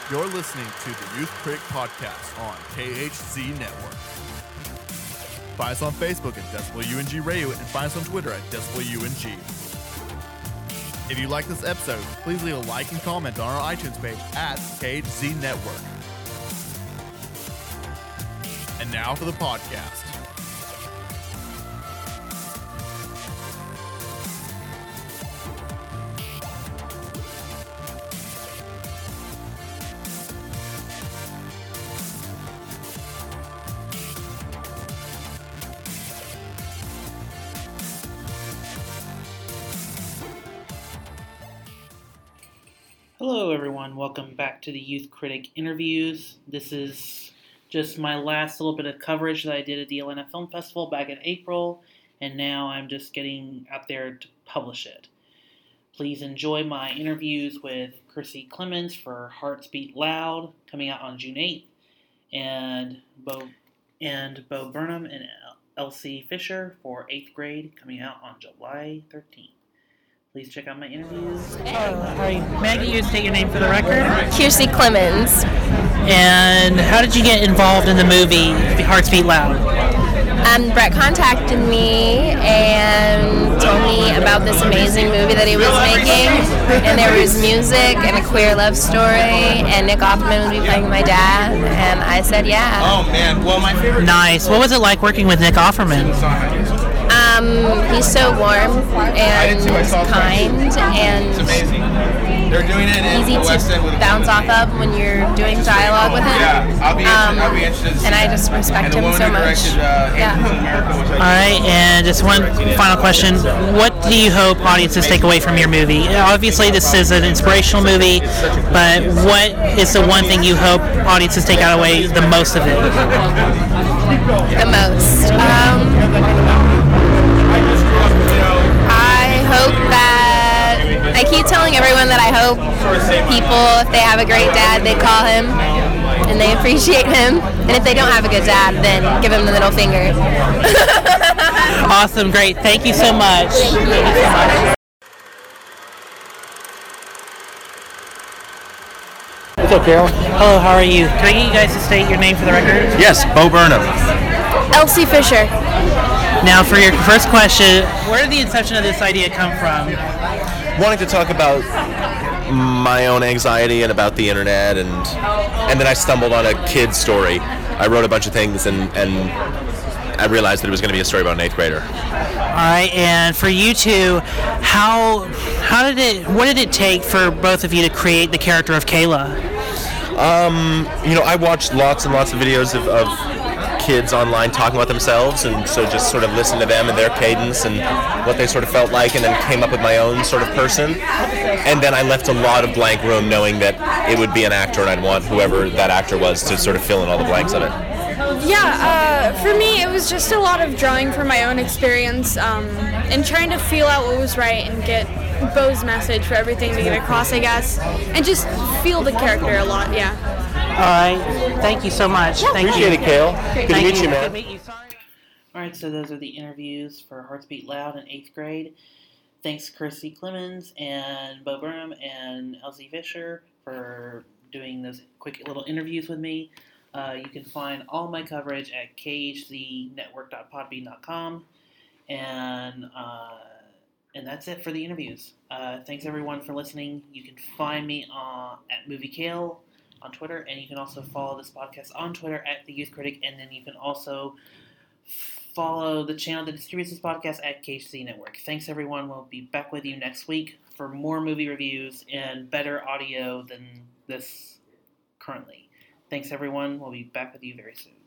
You're listening to the Youth Critic Podcast on KHZ Network. Find us on Facebook at Decibel UNG Radio and find us on Twitter at Decibel UNG. If you like this episode, please leave a like and comment on our iTunes page at KHZ Network. And now for the podcast. Hello everyone, welcome back to the Youth Critic Interviews. This is just my last little bit of coverage that I did at the Atlanta Film Festival back in April, and now I'm just getting out there to publish it. Please enjoy my interviews with Chrissy Clemens for Hearts Beat Loud, coming out on June 8th, and Bo Burnham and Elsie Fisher for 8th grade, coming out on July 13th. Please check out my interviews. How are you? May I get you to state your name for the record? Kiersey Clemens. And how did you get involved in the movie Hearts Beat Loud? Brett contacted me and told me about this amazing movie that he was making. And there was music and a queer love story, and Nick Offerman would be playing my dad. And I said, yeah. Oh, man. Well, my favorite... Nice. What was it like working with Nick Offerman? He's so warm and kind and it's amazing. They're doing it in easy the West End with to bounce off of when you're doing dialogue with him. Yeah, I'll be interested to see and I just respect him so much. All right, and just one final question. What do you hope audiences take away from your movie? Obviously, this is an inspirational movie, but what is the one thing you hope audiences take away the most of it? The most. I hope that I keep telling everyone that I hope people, if they have a great dad, they call him and they appreciate him. And if they don't have a good dad, then give him the middle finger. Awesome, great. Thank you so much. Thank you so much. What's up, Carol? Hello, how are you? Can I get you guys to state your name for the record? Yes, Bo Burnham. Elsie Fisher. Now, for your first question, where did the inception of this idea come from? Wanting to talk about my own anxiety and about the internet, and then I stumbled on a kid's story. I wrote a bunch of things, and I realized that it was going to be a story about an 8th grader. All right, and for you two, what did it take for both of you to create the character of Kayla? I watched lots and lots of videos of kids online talking about themselves, and so just sort of listened to them and their cadence and what they sort of felt like, and then came up with my own sort of person. And then I left a lot of blank room, knowing that it would be an actor, and I'd want whoever that actor was to sort of fill in all the blanks of it. Yeah, for me it was just a lot of drawing from my own experience and trying to feel out what was right and get Bo's message for everything to get across, I guess, and just feel the character a lot, yeah. All right, thank you so much. Thank Appreciate you. it, Kale. Good to meet you, man. Good to meet you. All right, so those are the interviews for Hearts Beat Loud in 8th grade. Thanks, Chrissy Clemens and Bo Burnham and Elsie Fisher for doing those quick little interviews with me. You can find all my coverage at khznetwork.podbean.com, and that's it for the interviews. Thanks everyone for listening. You can find me at Movie Kale on Twitter, and you can also follow this podcast on Twitter at The Youth Critic, and then you can also follow the channel that distributes this podcast at KHZ Network. Thanks, everyone. We'll be back with you next week for more movie reviews and better audio than this currently. Thanks, everyone. We'll be back with you very soon.